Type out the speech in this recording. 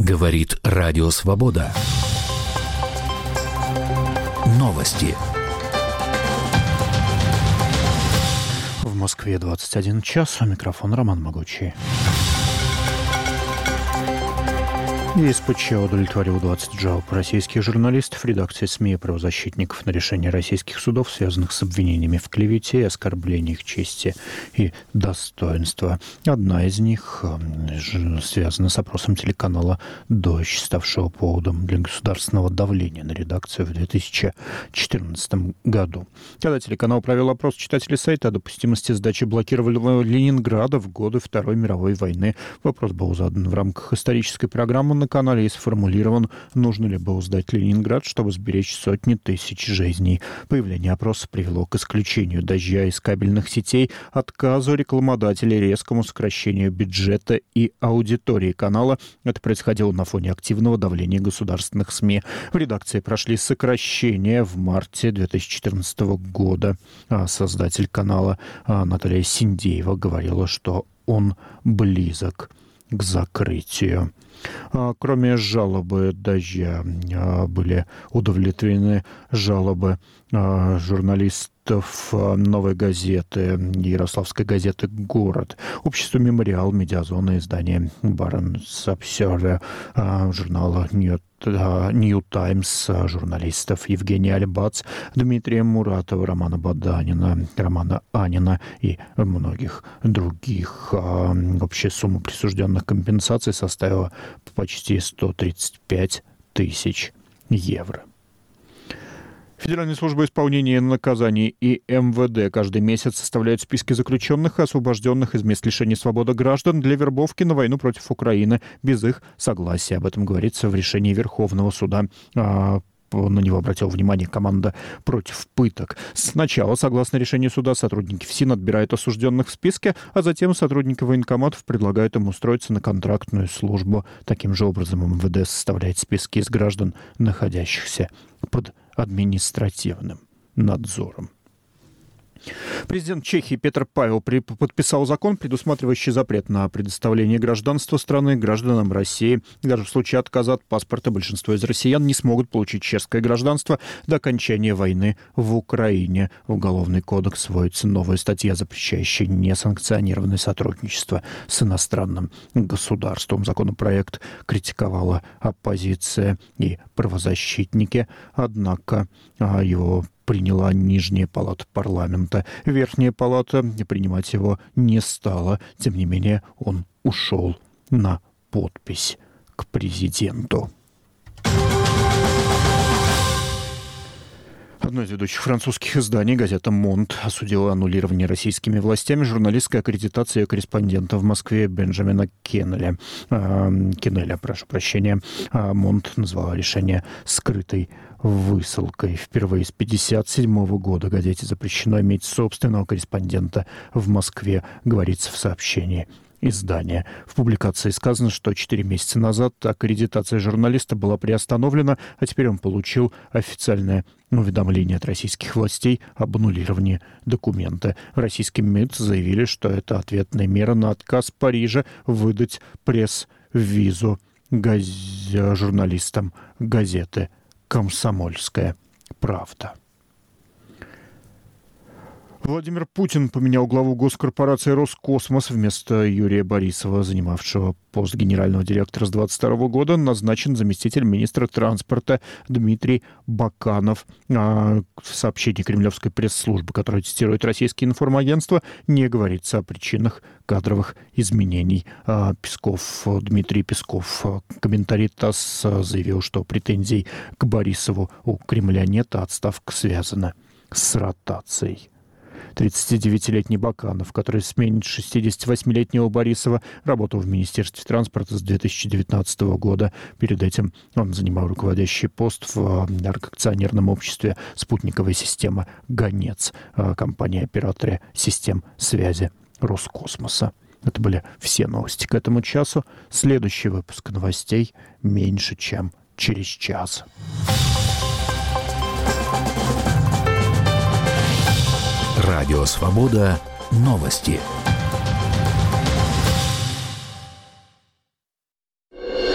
Говорит Радио Свобода. Новости. В Москве 21 час. У микрофона Роман Могучий. ЕСПЧ удовлетворил 20 жалоб российских журналистов, редакции СМИ и правозащитников на решение российских судов, связанных с обвинениями в клевете и оскорблении их чести и достоинства. Одна из них связана с опросом телеканала «Дождь», ставшего поводом для государственного давления на редакцию в 2014 году. Когда телеканал провел опрос читателей сайта о допустимости сдачи блокированного Ленинграда в годы Второй мировой войны, вопрос был задан в рамках исторической программы на канале и сформулирован: нужно ли было сдать Ленинград, чтобы сберечь сотни тысяч жизней. Появление опроса привело к исключению «Дождя» из кабельных сетей, отказу рекламодателей, резкому сокращению бюджета и аудитории канала. Это происходило на фоне активного давления государственных СМИ. В редакции прошли сокращения в марте 2014 года. Создатель канала Наталья Синдеева говорила, что он близок к закрытию. Кроме жалобы «Дождя» были удовлетворены жалобы журналистов «Новой газеты», Ярославской газеты «Город», общества «Мемориал», «Медиазона», издания «Барронс Обсервер», журнала «Нью Таймс», журналистов Евгения Альбац, Дмитрия Муратова, Романа Баданина, Романа Анина и многих других. Общая сумма присужденных компенсаций составила почти 135 тысяч евро. Федеральная служба исполнения наказаний и МВД каждый месяц составляют списки заключенных и освобожденных из мест лишения свободы граждан для вербовки на войну против Украины без их согласия. Об этом говорится в решении Верховного суда. На него обратила внимание команда против пыток. Сначала, согласно решению суда, сотрудники ФСИН отбирают осужденных в списке, а затем сотрудники военкоматов предлагают им устроиться на контрактную службу. Таким же образом МВД составляет списки из граждан, находящихся под административным надзором. Президент Чехии Петр Павел подписал закон, предусматривающий запрет на предоставление гражданства страны гражданам России. Даже в случае отказа от паспорта большинство из россиян не смогут получить чешское гражданство до окончания войны в Украине. В Уголовный кодекс вводится новая статья, запрещающая несанкционированное сотрудничество с иностранным государством. Законопроект критиковала оппозиция и правозащитники, однако его приняла Нижняя палата парламента. Верхняя палата принимать его не стала. Тем не менее, он ушел на подпись к президенту. Одно из ведущих французских изданий, газета «Монт», осудила аннулирование российскими властями журналистской аккредитации корреспондента в Москве Бенджамина Кеннеля. «Монт» назвала решение скрытой высылкой. Впервые с 1957 года газете запрещено иметь собственного корреспондента в Москве, говорится в сообщении издания. В публикации сказано, что 4 месяца назад аккредитация журналиста была приостановлена, а теперь он получил официальное уведомление от российских властей об аннулировании документа. Российские МИД заявили, что это ответная мера на отказ Парижа выдать пресс-визу журналистам газеты «Комсомольская правда». Владимир Путин поменял главу госкорпорации «Роскосмос». Вместо Юрия Борисова, занимавшего пост генерального директора с 2022 года, назначен заместитель министра транспорта Дмитрий Баканов. В сообщении кремлевской пресс-службы, которое цитирует российские информагентства, не говорится о причинах кадровых изменений. Дмитрий Песков, комментарий ТАСС, заявил, что претензий к Борисову у Кремля нет, а отставка связана с ротацией. 39-летний Баканов, который сменит 68-летнего Борисова, работал в Министерстве транспорта с 2019 года. Перед этим он занимал руководящий пост в акционерном обществе «Спутниковая система «Гонец», компании-операторе систем связи Роскосмоса. Это были все новости к этому часу. Следующий выпуск новостей меньше, чем через час. Радио «Свобода». Новости.